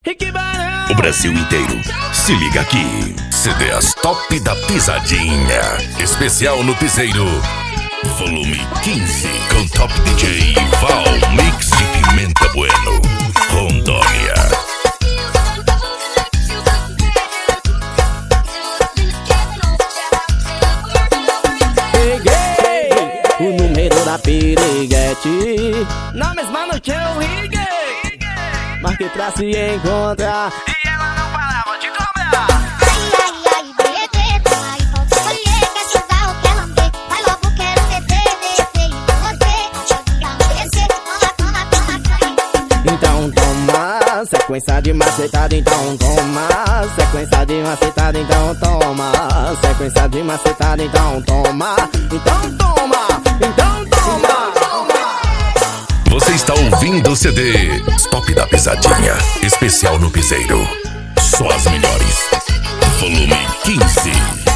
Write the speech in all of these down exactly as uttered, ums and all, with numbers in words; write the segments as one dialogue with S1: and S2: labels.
S1: O Brasil inteiro se liga aqui. C Ds Top da Pisadinha. Especial no Piseiro. Volume quinze. Com Top D J Val Mix e Pimenta Bueno. Rondônia.
S2: Peguei o número da piriguete. Na mesma noite eu liguei. Marquei pra se encontrar
S3: e ela não parava de cobrar.
S4: Ai, ai, ai, bebê, toma aí, pode escolher. Quer chuvar ou quer lamber? Vai logo, quero descer, descer. E você, jogar, descer. Toma, toma, toma, toma.
S2: Então toma, sequência de macetada, então toma. Sequência de macetada, então toma. Sequência de macetada, então toma. Então toma, então toma.
S1: Você está ouvindo o C D Top da Pisadinha. Especial no Piseiro. Só as melhores. Volume quinze.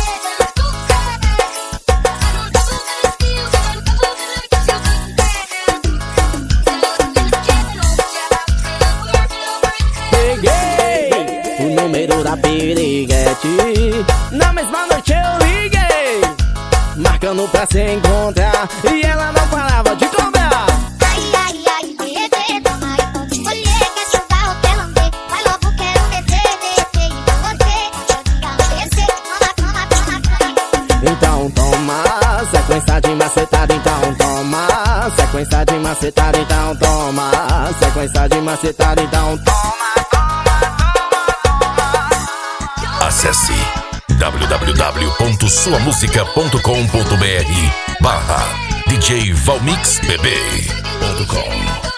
S2: Peguei o número da piriguete. Na mesma noite eu liguei, marcando pra se encontrar e ela não parava de cobrar.
S4: Ai, ai, ai, bebê, toma aí, pode escolher. Quer chuvar ou quer lamber? Vai logo, quero descer, descer. E você, jogar, descer. Toma, toma, toma, toma.
S2: Então toma, sequência de macetada, então toma. Sequência de macetada, então toma. Sequência de macetada, então toma, toma, toma, toma.
S1: Acesse w w w ponto sua música ponto com ponto b r barra D J Valmix B B ponto com.